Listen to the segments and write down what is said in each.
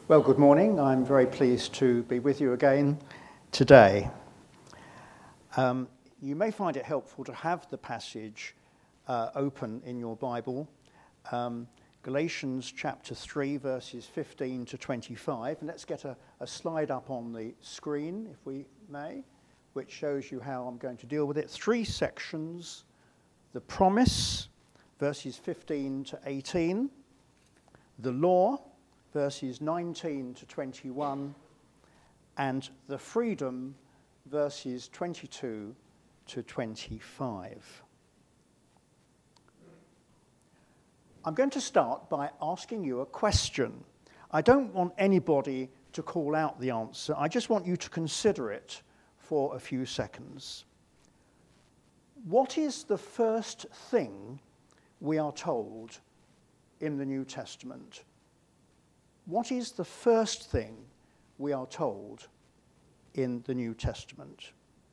Well, good morning. I'm very pleased to be with you again today. You may find it helpful to have the passage open in your Bible, Galatians chapter 3, verses 15 to 25. And let's get a slide up on the screen, if we may, which shows you how I'm going to deal with it. Three sections: the promise, verses 15 to 18, the law, verses 19 to 21, and the freedom, verses 22 to 25. I'm going to start by asking you a question. I don't want anybody to call out the answer. I just want you to consider it for a few seconds. What is the first thing we are told in the New Testament? What is the first thing we are told in the New Testament?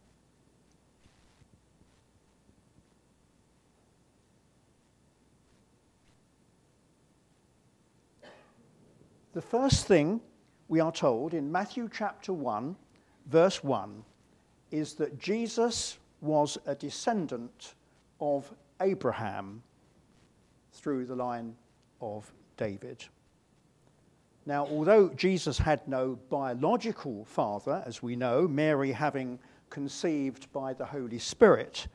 The first thing we are told in Matthew chapter 1, verse 1, is that Jesus was a descendant of Abraham through the line of David. Now, although Jesus had no biological father, as we know, Mary having conceived by the Holy Spirit,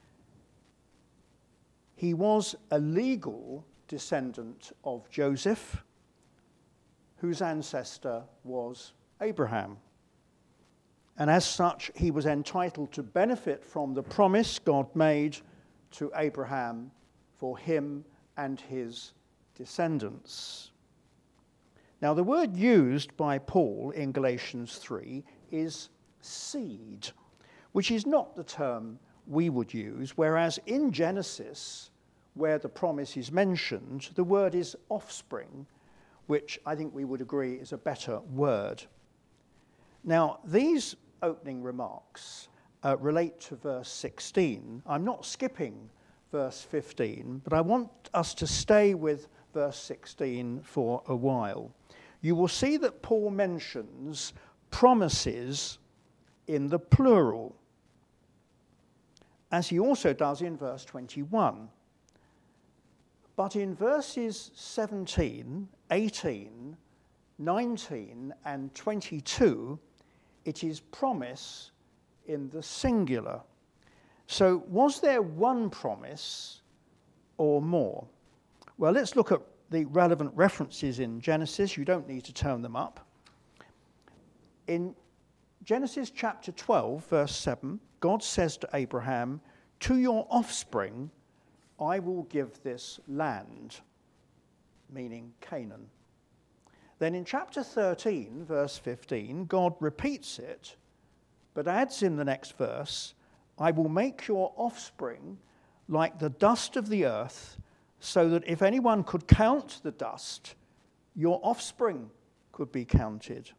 he was a legal descendant of Joseph, whose ancestor was Abraham. And as such, he was entitled to benefit from the promise God made to Abraham for him and his descendants. Now, the word used by Paul in Galatians 3 is seed, which is not the term we would use, whereas in Genesis, where the promise is mentioned, the word is offspring, which I think we would agree is a better word. Now, these opening remarks relate to verse 16. I'm not skipping verse 15, but I want us to stay with verse 16 for a while. You will see that Paul mentions promises in the plural, as he also does in verse 21. But in verses 17, 18, 19, and 22, it is promise in the singular. So was there one promise or more? Well, let's look at the relevant references in Genesis. You don't need to turn them up. In Genesis chapter 12, verse 7, God says to Abraham, "To your offspring I will give this land," meaning Canaan. Then in chapter 13, verse 15, God repeats it, but adds in the next verse, "I will make your offspring like the dust of the earth, so that if anyone could count the dust, your offspring could be counted."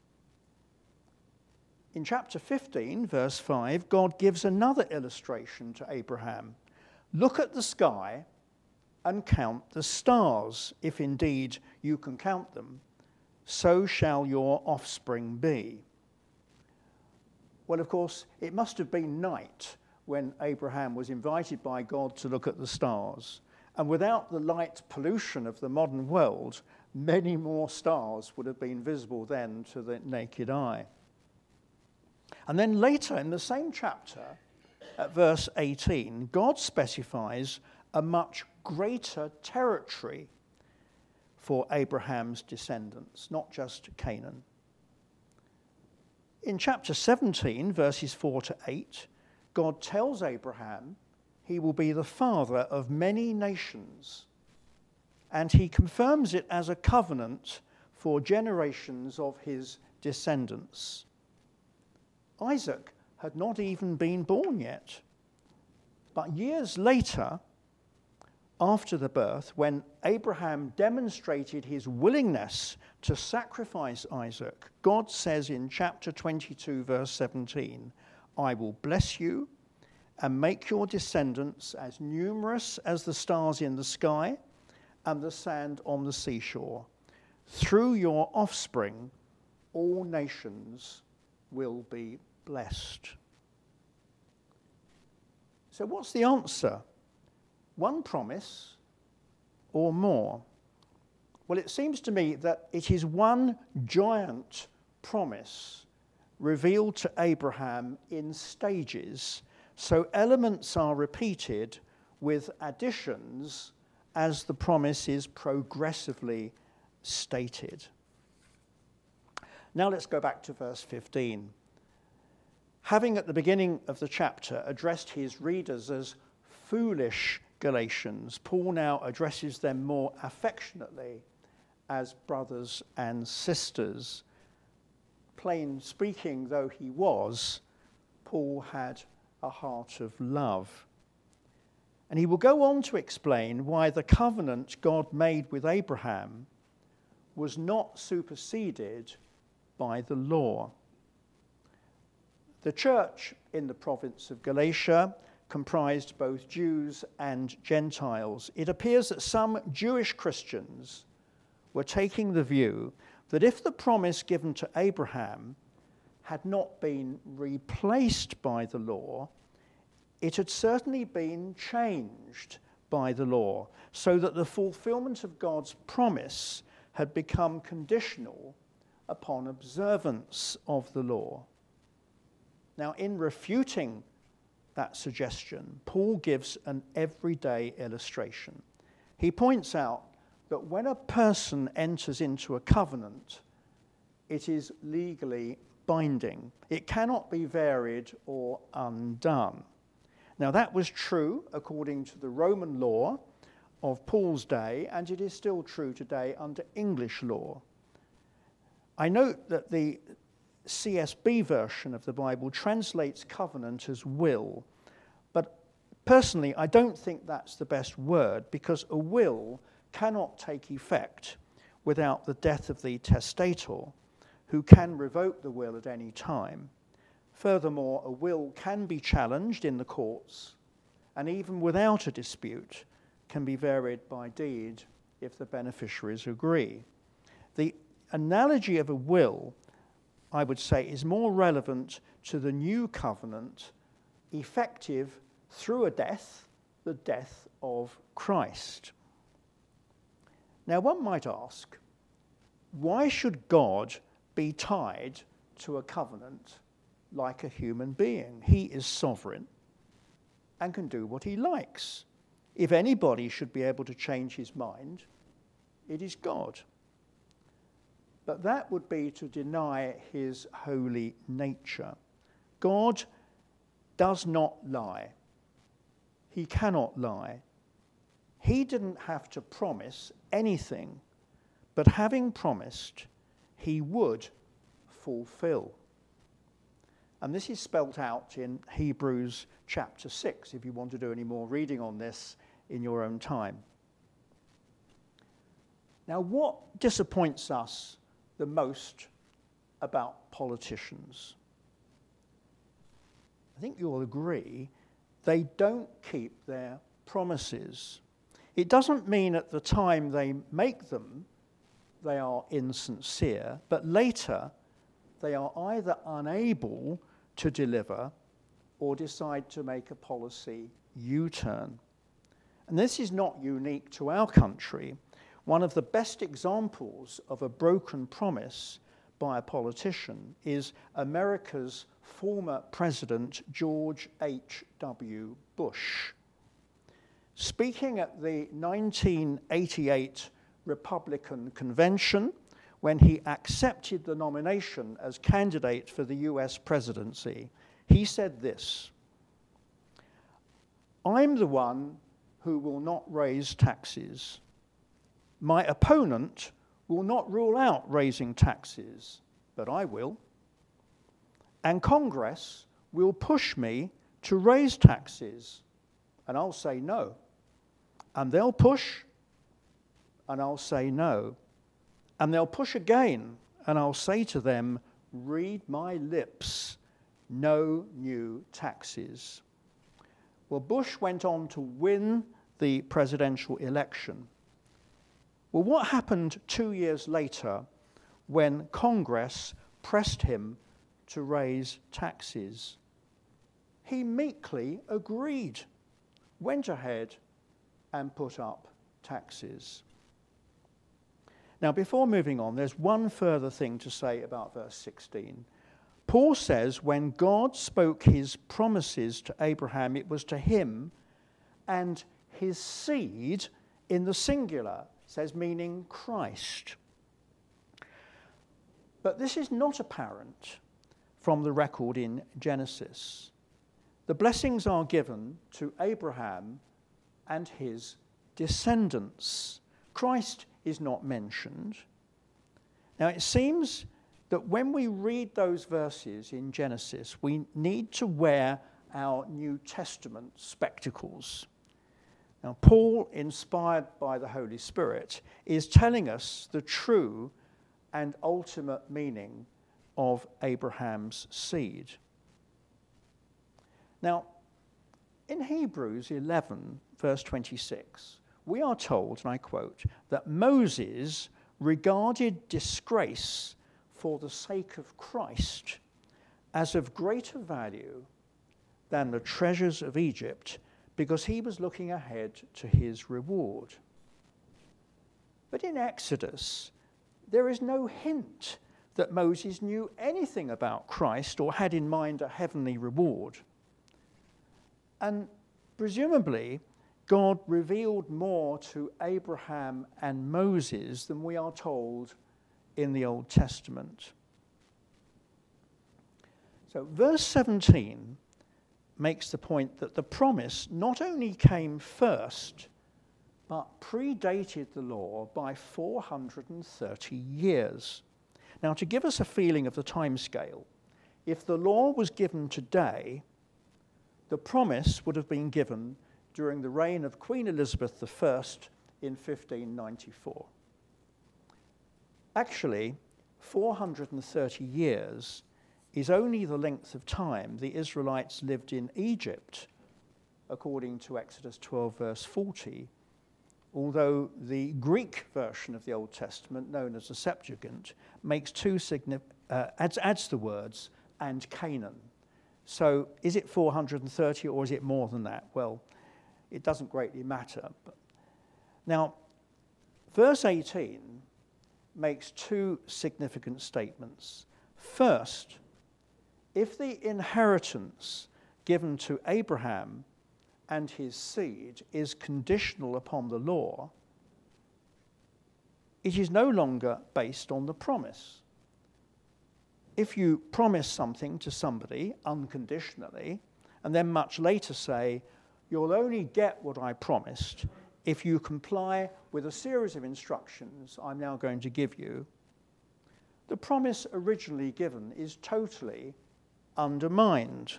In chapter 15, verse 5, God gives another illustration to Abraham. "Look at the sky and count the stars, if indeed you can count them. So shall your offspring be." Well, of course, it must have been night when Abraham was invited by God to look at the stars. And without the light pollution of the modern world, many more stars would have been visible then to the naked eye. And then later in the same chapter, at verse 18, God specifies a much greater territory for Abraham's descendants, not just Canaan. In chapter 17, verses 4 to 8, God tells Abraham he will be the father of many nations, and he confirms it as a covenant for generations of his descendants. Isaac had not even been born yet, but years later, after the birth, when Abraham demonstrated his willingness to sacrifice Isaac, God says in chapter 22, verse 17, "I will bless you and make your descendants as numerous as the stars in the sky and the sand on the seashore, through your offspring, all nations will be blessed. So what's the answer? One promise or more? Well, it seems to me that it is one giant promise revealed to Abraham in stages, so elements are repeated with additions as the promise is progressively stated. Now let's go back to verse 15. Having at the beginning of the chapter addressed his readers as foolish Galatians, Paul now addresses them more affectionately as brothers and sisters. Plain speaking though he was, Paul had a heart of love. And he will go on to explain why the covenant God made with Abraham was not superseded by the law. The church in the province of Galatia comprised both Jews and Gentiles. It appears that some Jewish Christians were taking the view that if the promise given to Abraham had not been replaced by the law, it had certainly been changed by the law, so that the fulfillment of God's promise had become conditional upon observance of the law. Now, in refuting that suggestion, Paul gives an everyday illustration. He points out that when a person enters into a covenant, it is legally binding. It cannot be varied or undone. Now, that was true according to the Roman law of Paul's day, and it is still true today under English law. I note that the CSB version of the Bible translates covenant as will, but personally I don't think that's the best word, because a will cannot take effect without the death of the testator, who can revoke the will at any time. Furthermore, a will can be challenged in the courts, and even without a dispute can be varied by deed if the beneficiaries agree. The analogy of a will, I would say, is more relevant to the new covenant, effective through a death, the death of Christ. Now, one might ask, why should God be tied to a covenant like a human being? He is sovereign and can do what he likes. If anybody should be able to change his mind, it is God. But that would be to deny his holy nature. God does not lie. He cannot lie. He didn't have to promise anything, but having promised, he would fulfill. And this is spelt out in Hebrews chapter 6, if you want to do any more reading on this in your own time. Now, what disappoints us the most about politicians? I think you'll agree they don't keep their promises. It doesn't mean at the time they make them they are insincere, but later they are either unable to deliver or decide to make a policy U-turn. And this is not unique to our country. One of the best examples of a broken promise by a politician is America's former president, George H.W. Bush. Speaking at the 1988 Republican convention, when he accepted the nomination as candidate for the US presidency, he said this: "I'm the one who will not raise taxes. My opponent will not rule out raising taxes, but I will. And Congress will push me to raise taxes, and I'll say no. And they'll push, and I'll say no. And they'll push again, and I'll say to them, read my lips, no new taxes." Well, Bush went on to win the presidential election. Well, what happened 2 years later when Congress pressed him to raise taxes? He meekly agreed, went ahead and put up taxes. Now, before moving on, there's one further thing to say about verse 16. Paul says when God spoke his promises to Abraham, it was to him and his seed in the singular, says meaning Christ. But this is not apparent from the record in Genesis. The blessings are given to Abraham and his descendants. Christ is not mentioned. Now it seems that when we read those verses in Genesis, we need to wear our New Testament spectacles. Now, Paul, inspired by the Holy Spirit, is telling us the true and ultimate meaning of Abraham's seed. Now, in Hebrews 11, verse 26, we are told, and I quote, that Moses regarded disgrace for the sake of Christ as of greater value than the treasures of Egypt, because he was looking ahead to his reward. But in Exodus, there is no hint that Moses knew anything about Christ or had in mind a heavenly reward. And presumably, God revealed more to Abraham and Moses than we are told in the Old Testament. So verse 17 makes the point that the promise not only came first, but predated the law by 430 years. Now, to give us a feeling of the time scale, if the law was given today, the promise would have been given during the reign of Queen Elizabeth I in 1594. Actually, 430 years is only the length of time the Israelites lived in Egypt, according to Exodus 12, verse 40, although the Greek version of the Old Testament, known as the Septuagint, makes adds the words, and Canaan. So is it 430 or is it more than that? Well, it doesn't greatly matter. Now, verse 18 makes two significant statements. First, if the inheritance given to Abraham and his seed is conditional upon the law, it is no longer based on the promise. If you promise something to somebody unconditionally and then much later say, you'll only get what I promised if you comply with a series of instructions I'm now going to give you, the promise originally given is totally undermined.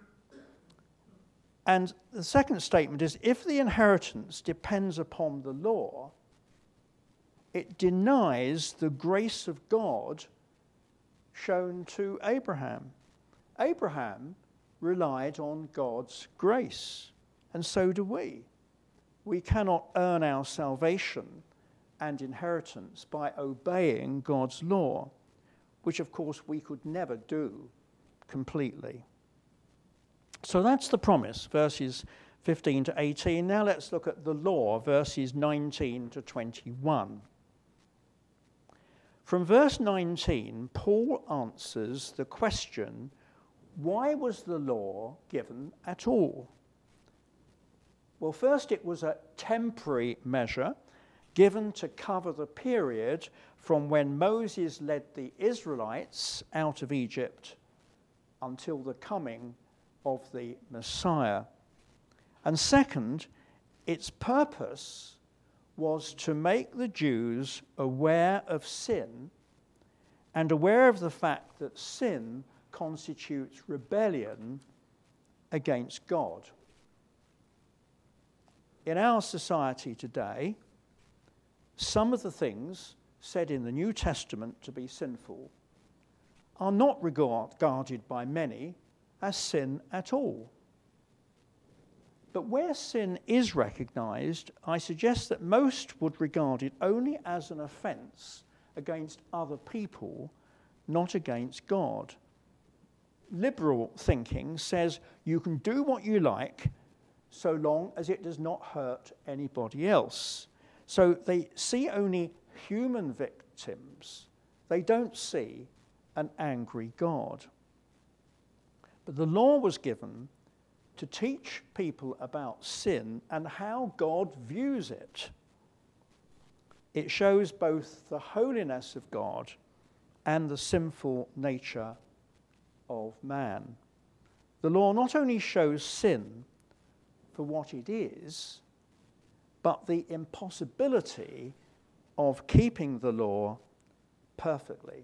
And the second statement is, if the inheritance depends upon the law, it denies the grace of God shown to Abraham. Abraham relied on God's grace, and so do we. We cannot earn our salvation and inheritance by obeying God's law, which of course we could never do completely. So that's the promise, verses 15 to 18. Now let's look at the law, verses 19 to 21. From verse 19, Paul answers the question, why was the law given at all? Well, first, it was a temporary measure given to cover the period from when Moses led the Israelites out of Egypt until the coming of the Messiah. And second, its purpose was to make the Jews aware of sin and aware of the fact that sin constitutes rebellion against God. In our society today, some of the things said in the New Testament to be sinful are not regarded by many as sin at all. But where sin is recognized, I suggest that most would regard it only as an offense against other people, not against God. Liberal thinking says you can do what you like so long as it does not hurt anybody else. So they see only human victims. They don't see an angry God. But the law was given to teach people about sin and how God views it. It shows both the holiness of God and the sinful nature of man. The law not only shows sin for what it is, but the impossibility of keeping the law perfectly.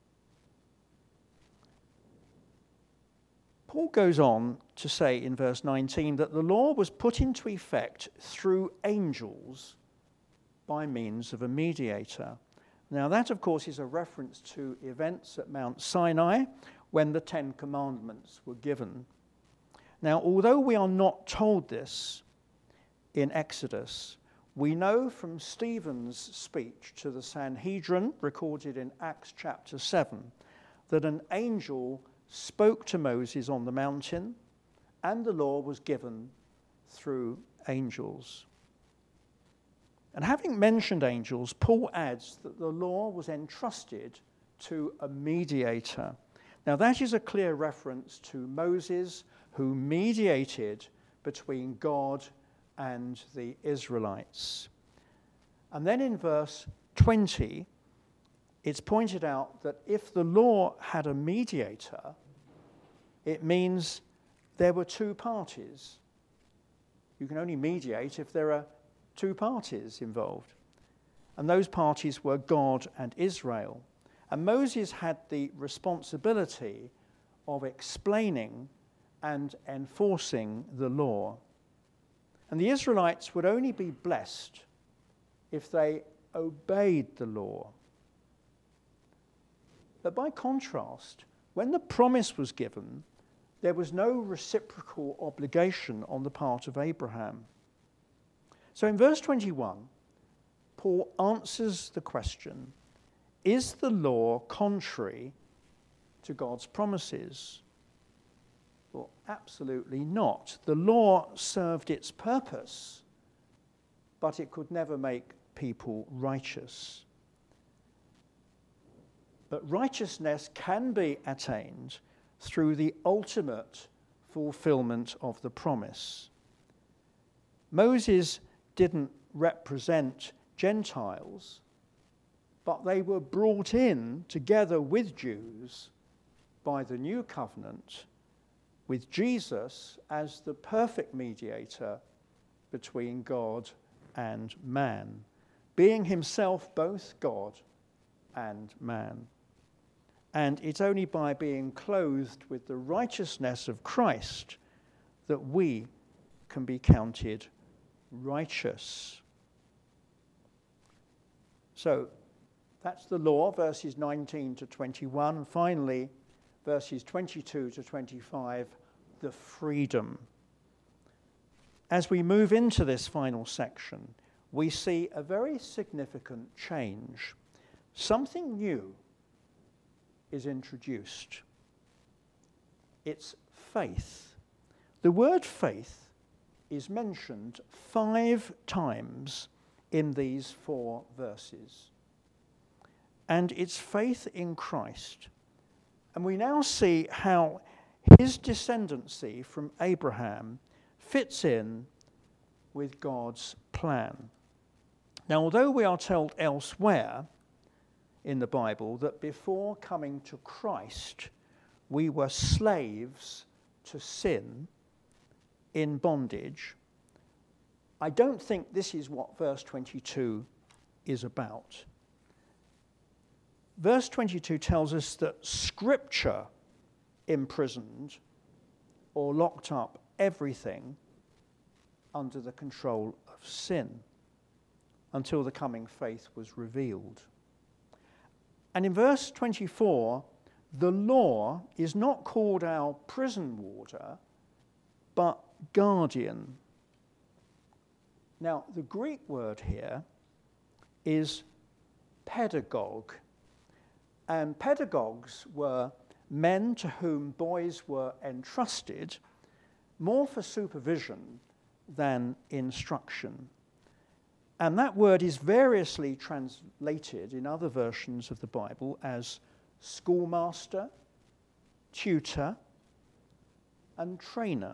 Paul goes on to say in verse 19 that the law was put into effect through angels by means of a mediator. Now that, of course, is a reference to events at Mount Sinai when the Ten Commandments were given. Now, although we are not told this in Exodus, we know from Stephen's speech to the Sanhedrin, recorded in Acts chapter 7, that an angel spoke to Moses on the mountain, and the law was given through angels. And having mentioned angels, Paul adds that the law was entrusted to a mediator. Now that is a clear reference to Moses, who mediated between God and the Israelites. And then in verse 20, it's pointed out that if the law had a mediator, it means there were two parties. You can only mediate if there are two parties involved. And those parties were God and Israel. And Moses had the responsibility of explaining and enforcing the law. And the Israelites would only be blessed if they obeyed the law. But by contrast, when the promise was given, there was no reciprocal obligation on the part of Abraham. So in verse 21, Paul answers the question, is the law contrary to God's promises? Well, absolutely not. The law served its purpose, but it could never make people righteous. But righteousness can be attained through the ultimate fulfillment of the promise. Moses didn't represent Gentiles, but they were brought in together with Jews by the new covenant, with Jesus as the perfect mediator between God and man, being himself both God and man. And it's only by being clothed with the righteousness of Christ that we can be counted righteous. So that's the law, verses 19 to 21. And finally, verses 22 to 25, the freedom. As we move into this final section, we see a very significant change. Something new is introduced. It's faith. The word faith is mentioned 5 times in these 4 verses. And it's faith in Christ. And we now see how his descendancy from Abraham fits in with God's plan. Now, although we are told elsewhere in the Bible that before coming to Christ, we were slaves to sin in bondage, I don't think this is what verse 22 is about. Verse 22 tells us that Scripture imprisoned or locked up everything under the control of sin until the coming faith was revealed. And in verse 24, the law is not called our prison warder, but guardian. Now, the Greek word here is pedagogue. And pedagogues were men to whom boys were entrusted more for supervision than instruction. And that word is variously translated in other versions of the Bible as schoolmaster, tutor, and trainer.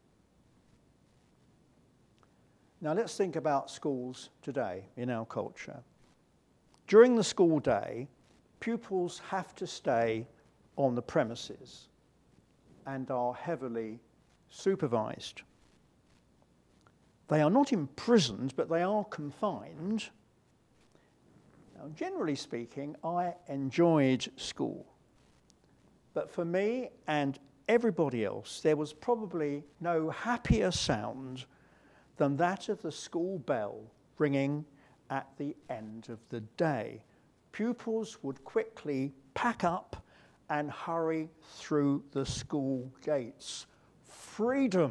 Now let's think about schools today in our culture. During the school day, pupils have to stay on the premises and are heavily supervised. They are not imprisoned, but they are confined. Now, generally speaking, I enjoyed school. But for me and everybody else, there was probably no happier sound than that of the school bell ringing at the end of the day. Pupils would quickly pack up and hurry through the school gates. Freedom!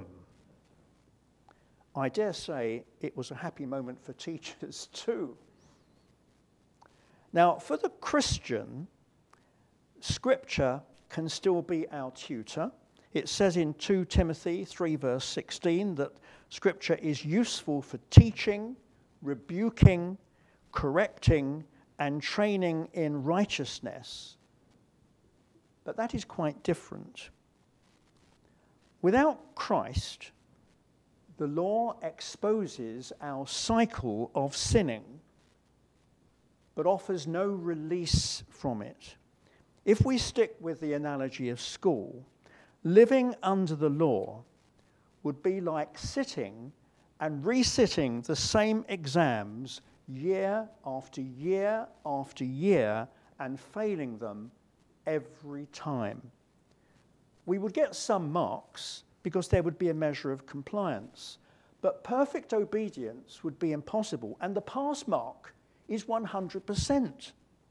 I dare say it was a happy moment for teachers too. Now, for the Christian, Scripture can still be our tutor. It says in 2 Timothy 3 verse 16 that Scripture is useful for teaching, rebuking, correcting, and training in righteousness. But that is quite different. Without Christ, the law exposes our cycle of sinning, but offers no release from it. If we stick with the analogy of school, living under the law would be like sitting and resitting the same exams year after year after year and failing them every time. We would get some marks because there would be a measure of compliance, but perfect obedience would be impossible, and the pass mark is 100%.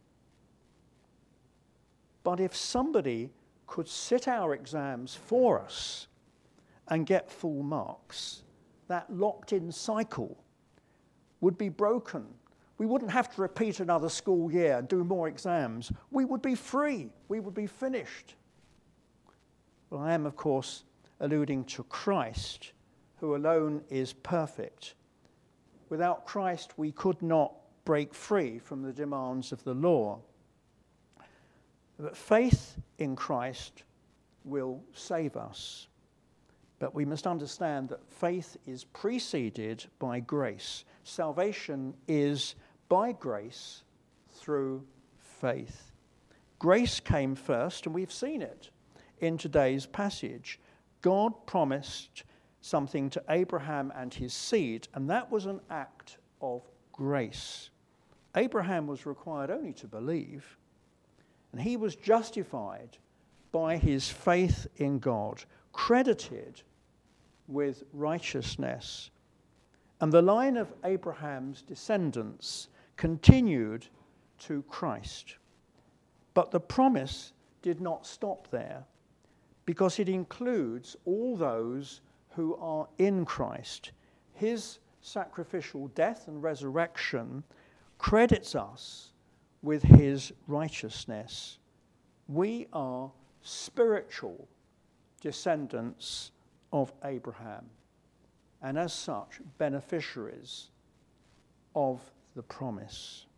But if somebody could sit our exams for us and get full marks, that locked-in cycle would be broken. We wouldn't have to repeat another school year and do more exams. We would be free. We would be finished. Well, I am, of course, alluding to Christ, who alone is perfect. Without Christ, we could not break free from the demands of the law. But faith in Christ will save us. But we must understand that faith is preceded by grace. Salvation is by grace through faith. Grace came first, and we've seen it in today's passage. God promised something to Abraham and his seed, and that was an act of grace. Abraham was required only to believe, and he was justified by his faith in God, credited with righteousness. And the line of Abraham's descendants continued to Christ. But the promise did not stop there, because it includes all those who are in Christ. His sacrificial death and resurrection credits us with his righteousness. We are spiritual descendants of Abraham, and as such, beneficiaries of the promise.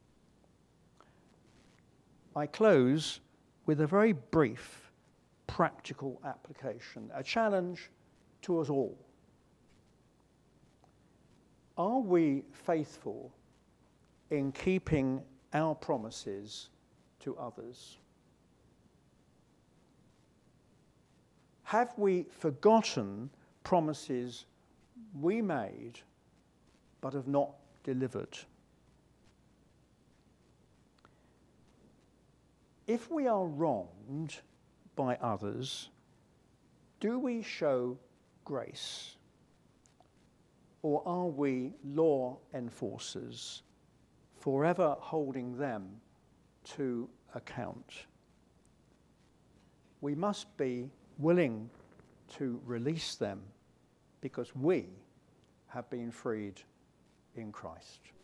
I close with a very brief practical application, a challenge to us all. Are we faithful in keeping our promises to others? Have we forgotten promises we made but have not delivered? If we are wronged by others, do we show grace? Or are we law enforcers, forever holding them to account? We must be willing to release them, because we have been freed in Christ.